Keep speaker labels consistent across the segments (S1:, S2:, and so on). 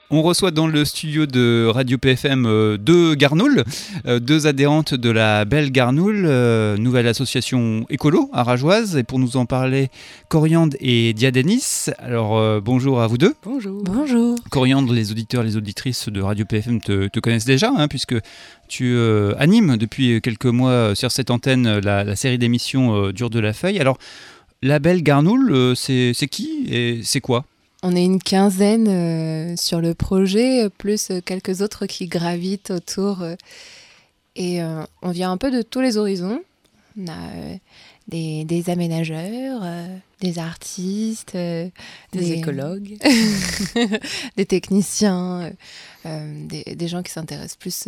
S1: On reçoit dans le studio de Radio PFM deux Garnoules, deux adhérentes de la Belle Garnoule, nouvelle association écolo à Rageoise. Et pour nous en parler, Coriandre et Diadenis. Alors bonjour à vous deux.
S2: Bonjour.
S3: Bonjour.
S1: Coriandre, les auditeurs, les auditrices de Radio PFM te connaissent déjà, puisque tu animes depuis quelques mois sur cette antenne la série d'émissions Dur de la Feuille. Alors, la Belle Garnoule, c'est qui et c'est quoi ?
S3: On est une quinzaine sur le projet, plus quelques autres qui gravitent autour. Et on vient un peu de tous les horizons. On a des aménageurs, des artistes,
S2: des écologues,
S3: des techniciens, des gens qui s'intéressent plus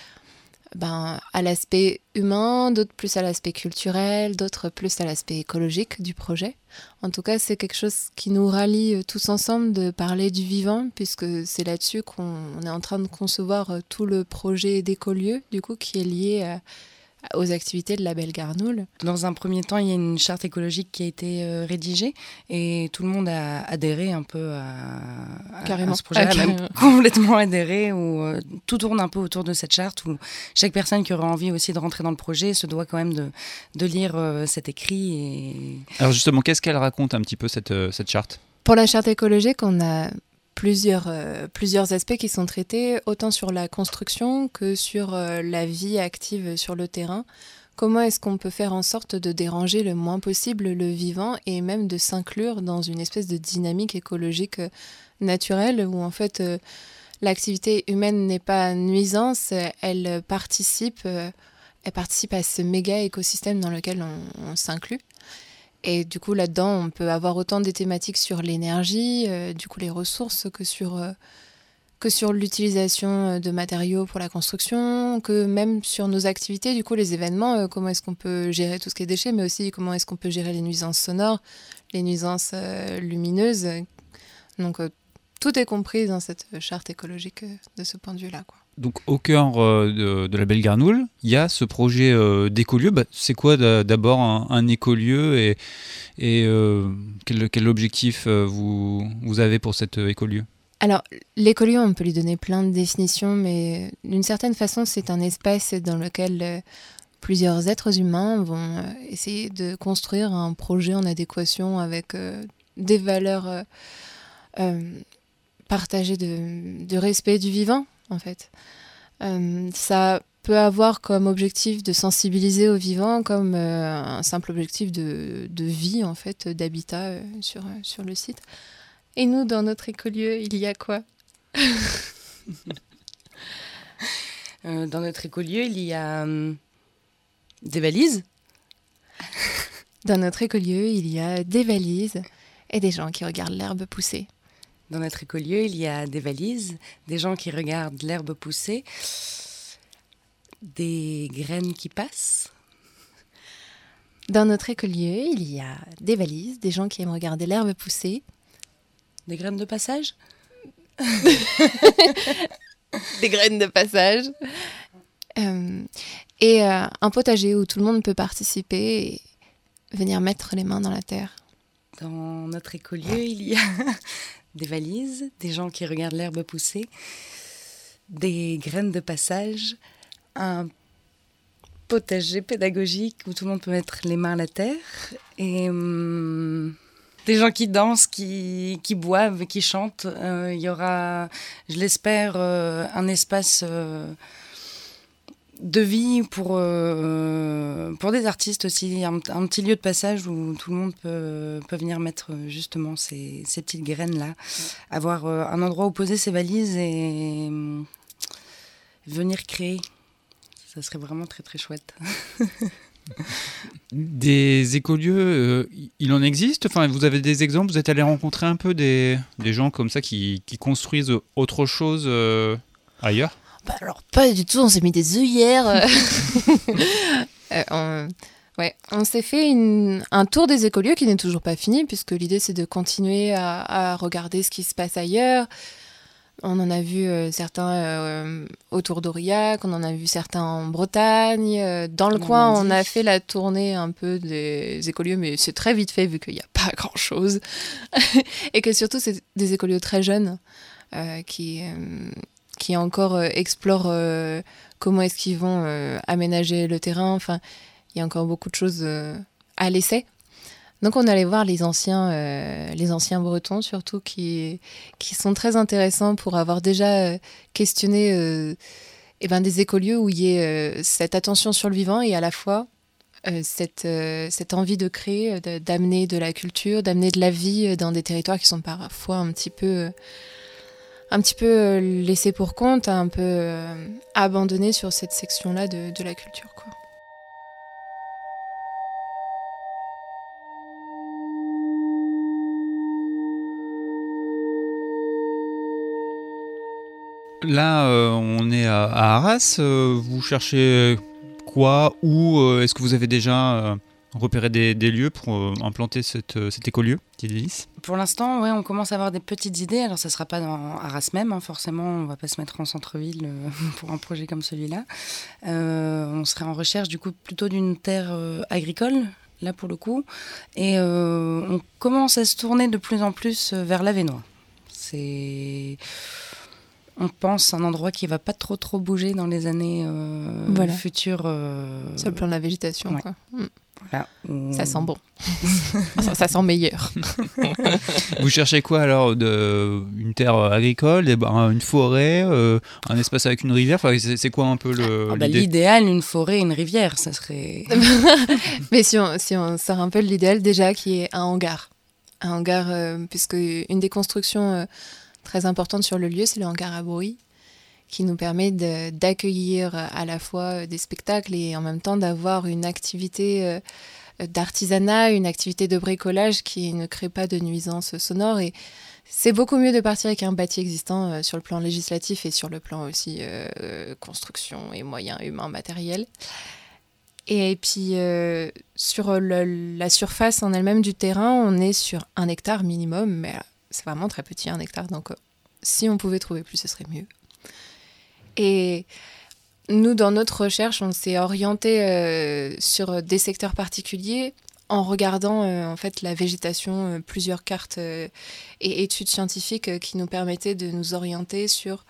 S3: à l'aspect humain, d'autres plus à l'aspect culturel, d'autres plus à l'aspect écologique du projet. En tout cas, c'est quelque chose qui nous rallie tous ensemble de parler du vivant, puisque c'est là-dessus qu'on est en train de concevoir tout le projet d'écolieu, du coup, qui est lié aux activités de la Belle Garnoule.
S2: Dans un premier temps, il y a une charte écologique qui a été rédigée et tout le monde a adhéré un peu à ce projet, a même complètement adhéré, où tout tourne un peu autour de cette charte, où chaque personne qui aura envie aussi de rentrer dans le projet se doit quand même de lire cet écrit.
S1: Alors justement, qu'est-ce qu'elle raconte un petit peu cette charte ?
S3: Pour la charte écologique, on a plusieurs aspects qui sont traités, autant sur la construction que sur la vie active sur le terrain. Comment est-ce qu'on peut faire en sorte de déranger le moins possible le vivant et même de s'inclure dans une espèce de dynamique écologique naturelle où en fait l'activité humaine n'est pas nuisance, elle participe à ce méga écosystème dans lequel on s'inclut. Et du coup, là-dedans, on peut avoir autant des thématiques sur l'énergie, du coup les ressources, que sur l'utilisation de matériaux pour la construction, que même sur nos activités, du coup les événements, comment est-ce qu'on peut gérer tout ce qui est déchets, mais aussi comment est-ce qu'on peut gérer les nuisances sonores, les nuisances lumineuses. Donc tout est compris dans cette charte écologique de ce point de vue-là, quoi.
S1: Donc au cœur de la Belle Garnoule, il y a ce projet d'écolieu. C'est quoi d'abord un écolieu et quel objectif vous avez pour cet écolieu ?
S3: Alors l'écolieu, on peut lui donner plein de définitions, mais d'une certaine façon, c'est un espace dans lequel plusieurs êtres humains vont essayer de construire un projet en adéquation avec des valeurs partagées de respect du vivant, en fait. Ça peut avoir comme objectif de sensibiliser au vivant, comme un simple objectif de vie, en fait, d'habitat sur le site. Et nous, dans notre écolieu, il y a quoi ?
S2: Dans notre écolieu, il y a des valises.
S3: Dans notre écolieu, il y a des valises et des gens qui regardent l'herbe pousser.
S2: Dans notre écolieu, il y a des valises, des gens qui regardent l'herbe pousser, des graines qui passent.
S3: Dans notre écolieu, il y a des valises, des gens qui aiment regarder l'herbe pousser.
S2: Des graines de passage.
S3: Des graines de passage. Et un potager où tout le monde peut participer et venir mettre les mains dans la terre.
S2: Dans notre écolieu, il y a des valises, des gens qui regardent l'herbe pousser, des graines de passage, un potager pédagogique où tout le monde peut mettre les mains à la terre et des gens qui dansent, qui boivent, qui chantent. Il y aura, je l'espère, un espace de vie pour des artistes aussi, un petit lieu de passage où tout le monde peut venir mettre justement ces petites graines-là, avoir un endroit où poser ses valises et venir créer. Ça serait vraiment très très chouette.
S1: Des écolieux, il en existe ? Enfin, vous avez des exemples ? Vous êtes allé rencontrer un peu des gens comme ça qui construisent autre chose ailleurs ?
S3: Alors, pas du tout, on s'est mis des œillères. On s'est fait un tour des écolieux qui n'est toujours pas fini, puisque l'idée c'est de continuer à regarder ce qui se passe ailleurs. On en a vu certains autour d'Aurillac, on en a vu certains en Bretagne. Dans le coin, on a fait la tournée un peu des écolieux, mais c'est très vite fait vu qu'il n'y a pas grand-chose. Et que surtout, c'est des écolieux très jeunes qui encore explorent comment est-ce qu'ils vont aménager le terrain. Enfin, il y a encore beaucoup de choses à l'essai. Donc on allait voir les anciens bretons surtout qui sont très intéressants pour avoir déjà questionné des écolieux où il y ait cette attention sur le vivant et à la fois cette envie de créer, d'amener de la culture, d'amener de la vie dans des territoires qui sont parfois un petit peu laissés pour compte, un peu abandonnés sur cette section-là de la culture, quoi.
S1: Là, on est à Arras. Vous cherchez quoi? Où est-ce que vous avez déjà repéré des lieux pour implanter cet écolieu, Tildélis?
S2: Pour l'instant, ouais, on commence à avoir des petites idées. Alors, ça ne sera pas dans Arras même, hein, forcément. On ne va pas se mettre en centre-ville pour un projet comme celui-là. On serait en recherche, du coup, plutôt d'une terre agricole, là, pour le coup. Et on commence à se tourner de plus en plus vers l'Avesnois. On pense un endroit qui ne va pas trop bouger dans les années futures.
S3: Sur le plan de la végétation,
S2: ouais.
S3: Quoi.
S2: Voilà.
S3: Ça sent bon. ça sent meilleur.
S1: Vous cherchez quoi alors? Une terre agricole, une forêt, un espace avec une rivière? Enfin, c'est quoi un peu l'idée?
S2: L'idéal, une forêt, une rivière, ça serait...
S3: Mais si on sort un peu de l'idéal déjà, qui est un hangar. Un hangar, puisque une des constructions... très importante sur le lieu, c'est le hangar à bruit, qui nous permet d'accueillir à la fois des spectacles et en même temps d'avoir une activité d'artisanat, une activité de bricolage qui ne crée pas de nuisances sonores. Et c'est beaucoup mieux de partir avec un bâti existant sur le plan législatif et sur le plan aussi construction et moyens humains, matériels. Et puis, sur la surface en elle-même du terrain, on est sur 1 hectare minimum, mais c'est vraiment très petit, 1 hectare, donc si on pouvait trouver plus, ce serait mieux. Et nous, dans notre recherche, on s'est orienté sur des secteurs particuliers en regardant en fait la végétation, plusieurs cartes et études scientifiques qui nous permettaient de nous orienter sur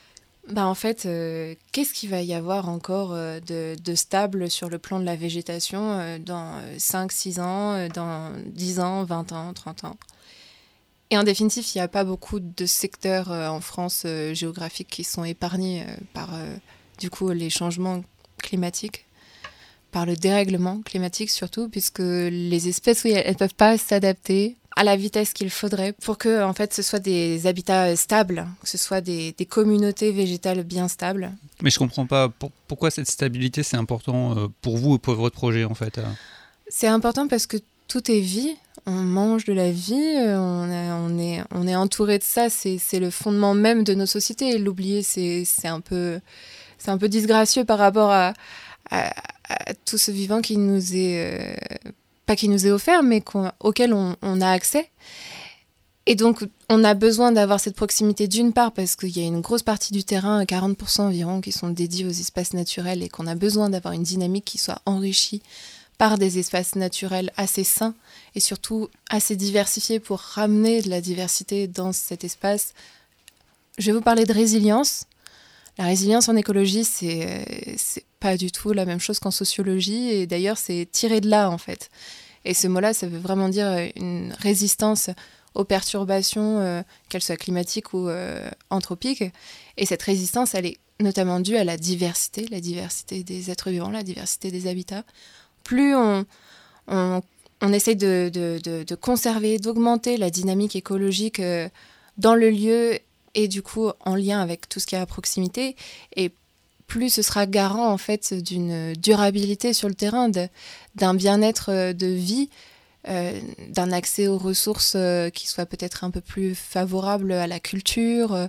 S3: qu'est-ce qu'il va y avoir encore de stable sur le plan de la végétation dans 5-6 ans, dans 10 ans, 20 ans, 30 ans. Et en définitive, il n'y a pas beaucoup de secteurs en France géographiques qui sont épargnés par du coup les changements climatiques, par le dérèglement climatique surtout, puisque les espèces, oui, elles ne peuvent pas s'adapter à la vitesse qu'il faudrait pour que en fait, ce soit des habitats stables, que ce soit des communautés végétales bien stables.
S1: Mais je ne comprends pas, pourquoi cette stabilité, c'est important pour vous et pour votre projet en fait?
S3: C'est important parce que tout est vie. On mange de la vie, on est entouré de ça, c'est le fondement même de nos sociétés. Et l'oublier, c'est un peu disgracieux par rapport à tout ce vivant qui nous est, pas qui nous est offert, mais auquel on a accès. Et donc, on a besoin d'avoir cette proximité d'une part parce qu'il y a une grosse partie du terrain, 40% environ, qui sont dédiés aux espaces naturels et qu'on a besoin d'avoir une dynamique qui soit enrichie par des espaces naturels assez sains et surtout assez diversifiés pour ramener de la diversité dans cet espace. Je vais vous parler de résilience. La résilience en écologie, c'est pas du tout la même chose qu'en sociologie et d'ailleurs, c'est tiré de là en fait. Et ce mot-là, ça veut vraiment dire une résistance aux perturbations, qu'elles soient climatiques ou anthropiques. Et cette résistance, elle est notamment due à la diversité des êtres vivants, la diversité des habitats. Plus on essaye de conserver, d'augmenter la dynamique écologique dans le lieu et du coup en lien avec tout ce qui est à proximité, et plus ce sera garant en fait d'une durabilité sur le terrain, d'un bien-être de vie, d'un accès aux ressources qui soit peut-être un peu plus favorable à la culture,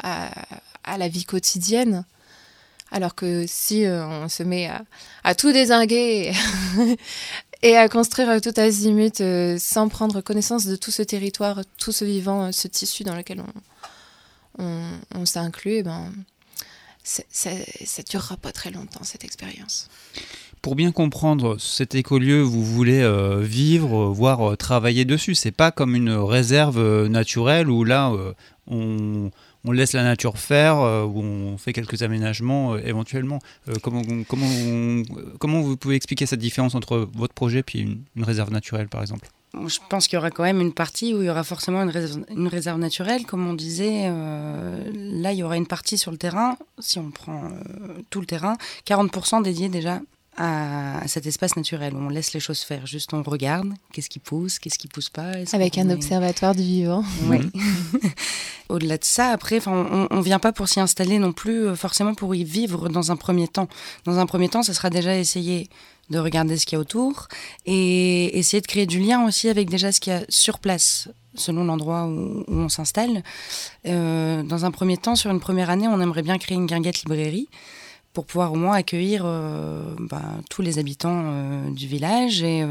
S3: à la vie quotidienne. Alors que si on se met à tout dézinguer et à construire tout azimut sans prendre connaissance de tout ce territoire, tout ce vivant, ce tissu dans lequel on s'inclut, et ça durera pas très longtemps, cette expérience.
S1: Pour bien comprendre cet écolieu, vous voulez vivre, voire travailler dessus. C'est pas comme une réserve naturelle où là, on laisse la nature faire, où on fait quelques aménagements éventuellement. Comment vous pouvez expliquer cette différence entre votre projet et une réserve naturelle, par exemple ?
S2: Je pense qu'il y aura quand même une partie où il y aura forcément une réserve naturelle. Comme on disait, là, il y aura une partie sur le terrain, si on prend tout le terrain, 40% dédié déjà à cet espace naturel où on laisse les choses faire. Juste on regarde, qu'est-ce qui pousse pas.
S3: Avec un observatoire du vivant.
S2: Oui. Au-delà de ça, après, on vient pas pour s'y installer non plus, forcément pour y vivre dans un premier temps. Dans un premier temps, ça sera déjà essayer de regarder ce qu'il y a autour et essayer de créer du lien aussi avec déjà ce qu'il y a sur place, selon l'endroit où on s'installe. Dans un premier temps, sur une première année, on aimerait bien créer une guinguette librairie pour pouvoir au moins accueillir tous les habitants du village et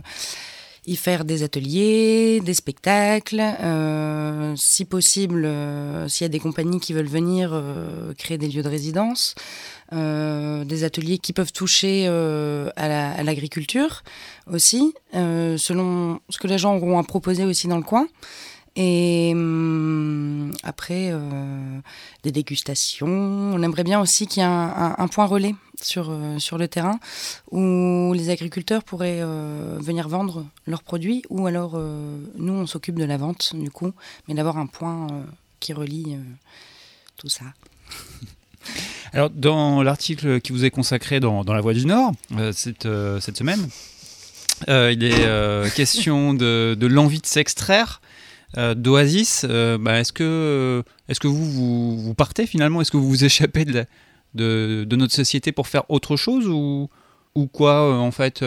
S2: y faire des ateliers, des spectacles, si possible, s'il y a des compagnies qui veulent venir, créer des lieux de résidence, des ateliers qui peuvent toucher à l'agriculture aussi, selon ce que les gens auront à proposer aussi dans le coin. Et après, des dégustations. On aimerait bien aussi qu'il y ait un point relais sur le terrain où les agriculteurs pourraient venir vendre leurs produits ou alors nous, on s'occupe de la vente du coup, mais d'avoir un point qui relie tout ça.
S1: Alors, dans l'article qui vous est consacré dans La Voix du Nord, cette semaine, il est question de l'envie de s'extraire d'Oasis. Est-ce que vous partez finalement ? Est-ce que vous vous échappez de notre société pour faire autre chose ou quoi en fait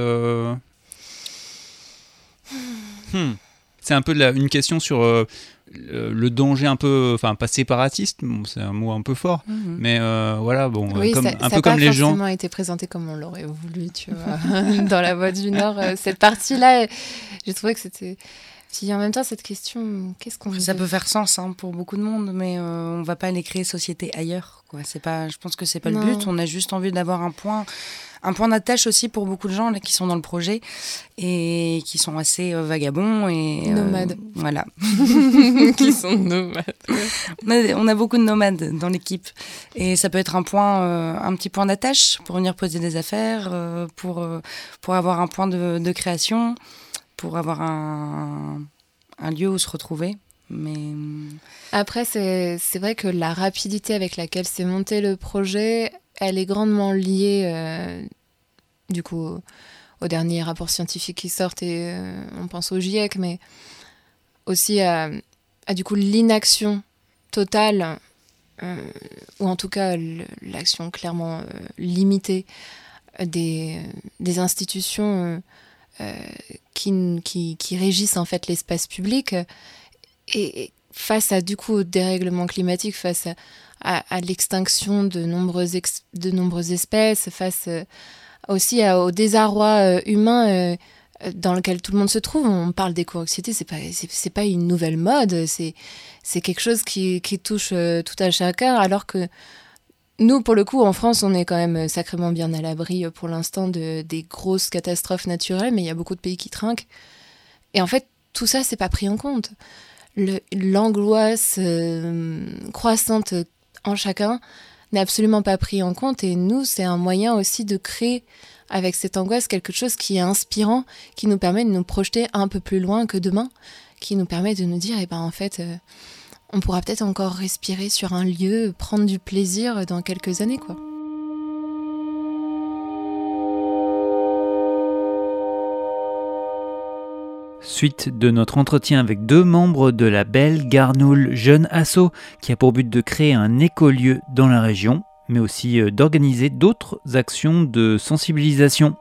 S1: C'est un peu une question sur le danger un peu, enfin pas séparatiste, bon, c'est un mot un peu fort, mais voilà, bon,
S3: oui,
S1: comme,
S3: ça,
S1: un peu comme les gens. Ça n'a pas
S3: forcément été présenté comme on l'aurait voulu, tu vois, dans La Voix du Nord. Cette partie-là, j'ai trouvé que c'était... Puis en même temps, cette question, qu'est-ce qu'on...
S2: Ça peut faire sens pour beaucoup de monde, mais on ne va pas aller créer société ailleurs, quoi. C'est pas, je pense que ce n'est pas le but, on a juste envie d'avoir un point d'attache aussi pour beaucoup de gens là, qui sont dans le projet et qui sont assez vagabonds et
S3: nomades.
S2: Voilà.
S3: Qui sont nomades.
S2: On a beaucoup de nomades dans l'équipe et ça peut être un petit point d'attache pour venir poser des affaires, pour avoir un point de création, pour avoir un lieu où se retrouver. Mais...
S3: Après, c'est vrai que la rapidité avec laquelle s'est monté le projet, elle est grandement liée du coup aux derniers rapports scientifiques qui sortent et on pense au GIEC, mais aussi à du coup l'inaction totale ou en tout cas l'action clairement limitée des institutions qui régissent en fait l'espace public et face à du coup au dérèglement climatique, face à l'extinction de nombreuses espèces, face aussi au désarroi humain dans lequel tout le monde se trouve. On parle d'éco-anxiété, c'est pas une nouvelle mode, c'est quelque chose qui touche tout à chacun, alors que nous, pour le coup, en France, on est quand même sacrément bien à l'abri pour l'instant des grosses catastrophes naturelles, mais il y a beaucoup de pays qui trinquent. Et en fait, tout ça, c'est pas pris en compte. L'angoisse croissante en chacun n'est absolument pas pris en compte. Et nous, c'est un moyen aussi de créer avec cette angoisse quelque chose qui est inspirant, qui nous permet de nous projeter un peu plus loin que demain, qui nous permet de nous dire, en fait... on pourra peut-être encore respirer sur un lieu, prendre du plaisir dans quelques années, quoi.
S1: Suite de notre entretien avec 2 membres de la Belle Garnoul Jeune Asso, qui a pour but de créer un écolieu dans la région, mais aussi d'organiser d'autres actions de sensibilisation.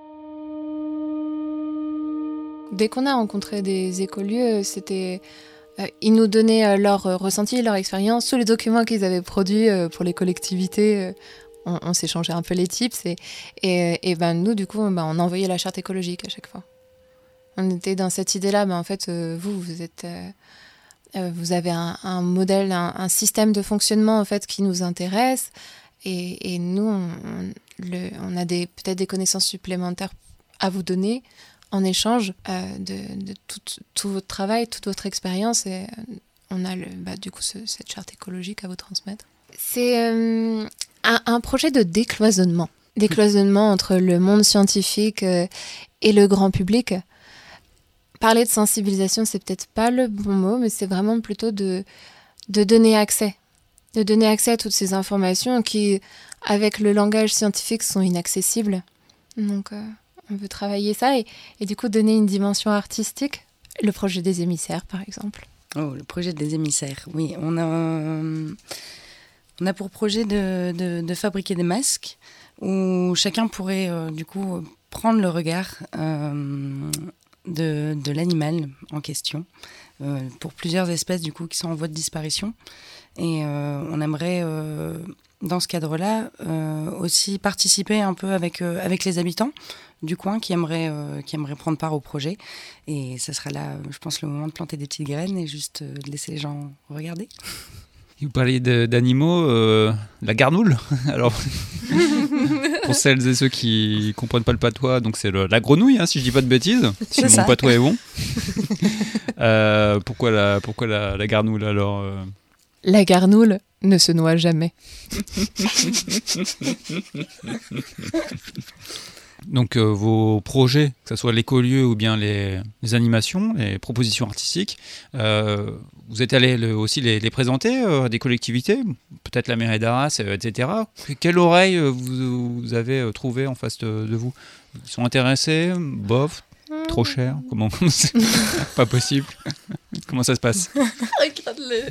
S3: Dès qu'on a rencontré des écolieux, ils nous donnaient leur ressenti, leur expérience, tous les documents qu'ils avaient produits pour les collectivités. On s'échangeait un peu les tips et nous, du coup, on envoyait la charte écologique à chaque fois. On était dans cette idée-là, en fait, vous êtes Vous avez un modèle, un système de fonctionnement en fait qui nous intéresse. Et nous, on a peut-être des connaissances supplémentaires à vous donner en échange de tout votre travail, toute votre expérience. Et on a du coup cette charte écologique à vous transmettre. C'est un projet de décloisonnement. Décloisonnement entre le monde scientifique et le grand public. Parler de sensibilisation, c'est peut-être pas le bon mot, mais c'est vraiment plutôt de donner accès. De donner accès à toutes ces informations qui, avec le langage scientifique, sont inaccessibles. Donc, on veut travailler ça et du coup donner une dimension artistique. Le projet des émissaires, par exemple.
S2: Oh, le projet des émissaires, oui. On a pour projet de fabriquer des masques où chacun pourrait, du coup, prendre le regard de l'animal en question, pour plusieurs espèces, du coup, qui sont en voie de disparition. Et on aimerait, dans ce cadre-là, aussi participer un peu avec les habitants du coin qui aimeraient prendre part au projet. Et ça sera là, je pense, le moment de planter des petites graines et juste de laisser les gens regarder.
S1: Vous parlez d'animaux, la garnoule. Alors, pour celles et ceux qui comprennent pas le patois, donc c'est la grenouille, si je dis pas de bêtises, si mon patois est bon. Pourquoi la garnoule alors
S3: La garnoule ne se noie jamais.
S1: Donc vos projets, que ce soit l'écolieu ou bien les animations, les propositions artistiques, vous êtes allé aussi les présenter à des collectivités, peut-être la mairie d'Arras, etc. Quelle oreille vous avez trouvé en face de vous ? Ils sont intéressés ? Bof ? Trop cher ? Comment c'est pas possible ? Comment ça se passe ?
S3: Regarde-le.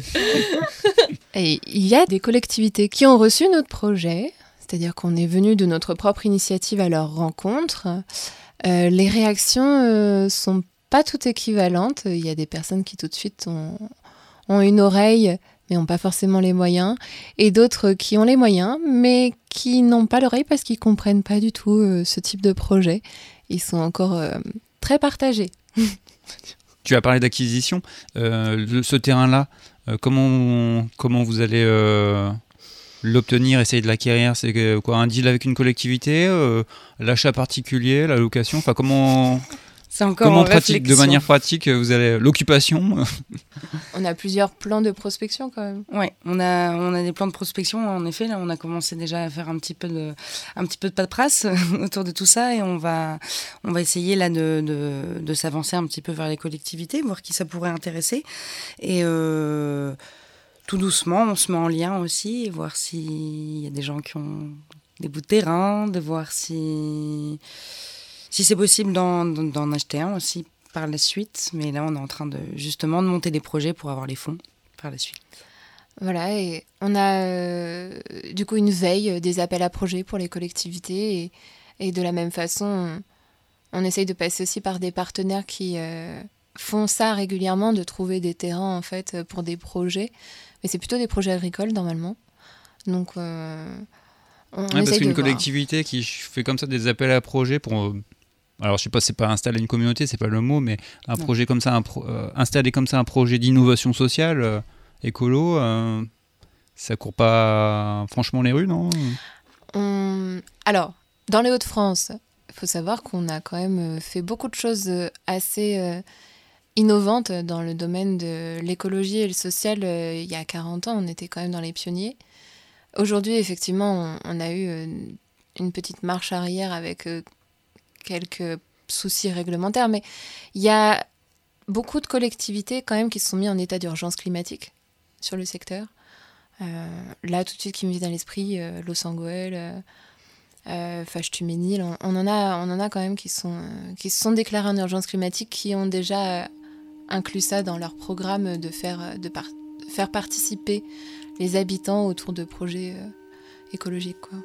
S3: Et il y a des collectivités qui ont reçu notre projet. C'est-à-dire qu'on est venu de notre propre initiative à leur rencontre. Les réactions sont pas toutes équivalentes. Il y a des personnes qui tout de suite ont une oreille, mais n'ont pas forcément les moyens. Et d'autres qui ont les moyens, mais qui n'ont pas l'oreille parce qu'ils comprennent pas du tout ce type de projet. Ils sont encore très partagés.
S1: Tu as parlé d'acquisition. Ce terrain-là, comment vous allez... l'obtenir, essayer de l'acquérir, c'est quoi, un deal avec une collectivité, l'achat particulier, la location, enfin comment de manière pratique vous allez l'occupation.
S2: On a plusieurs plans de prospection quand même. Ouais, on a des plans de prospection en effet. Là, on a commencé déjà à faire un petit peu de paperasse autour de tout ça et on va essayer là de s'avancer un petit peu vers les collectivités, voir qui ça pourrait intéresser et tout doucement, on se met en lien aussi, et voir s'il y a des gens qui ont des bouts de terrain, de voir si c'est possible d'en acheter un aussi par la suite. Mais là, on est en train de monter des projets pour avoir les fonds par la suite.
S3: Voilà, et on a du coup une veille des appels à projets pour les collectivités. Et de la même façon, on essaye de passer aussi par des partenaires qui font ça régulièrement, de trouver des terrains en fait pour des projets. Mais c'est plutôt des projets agricoles normalement. Donc on essaye
S1: parce qu'une
S3: de
S1: collectivité qui fait comme ça des appels à projets pour... alors je sais pas, c'est pas installer une communauté, c'est pas le mot, mais un projet comme ça, installer comme ça un projet d'innovation sociale, écolo, ça court pas franchement les rues, non ?
S3: Alors, dans les Hauts-de-France, il faut savoir qu'on a quand même fait beaucoup de choses assez innovantes dans le domaine de l'écologie et le social. Il y a 40 ans, on était quand même dans les pionniers. Aujourd'hui, effectivement, on a eu une petite marche arrière avec quelques soucis réglementaires, mais il y a beaucoup de collectivités quand même qui se sont mis en état d'urgence climatique sur le secteur. Là, tout de suite, qui me vient à l'esprit, Los-Angeles, Fâche-Tuménil, on en a quand même qui se sont déclarés en urgence climatique, qui ont déjà inclus ça dans leur programme de faire participer les habitants autour de projets écologiques, quoi.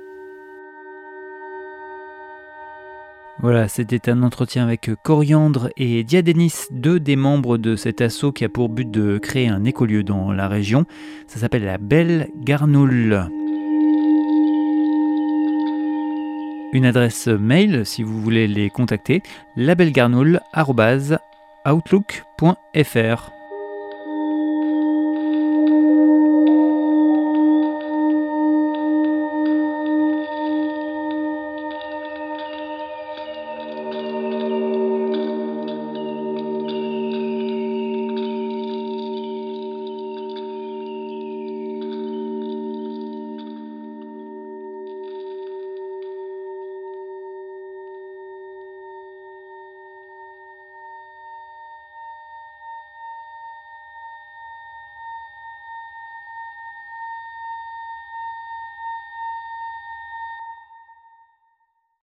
S1: Voilà, c'était un entretien avec Coriandre et Diadénis, deux des membres de cet asso qui a pour but de créer un écolieu dans la région. Ça s'appelle la Belle Garnoule. Une adresse mail si vous voulez les contacter, labellegarnoule@outlook.fr.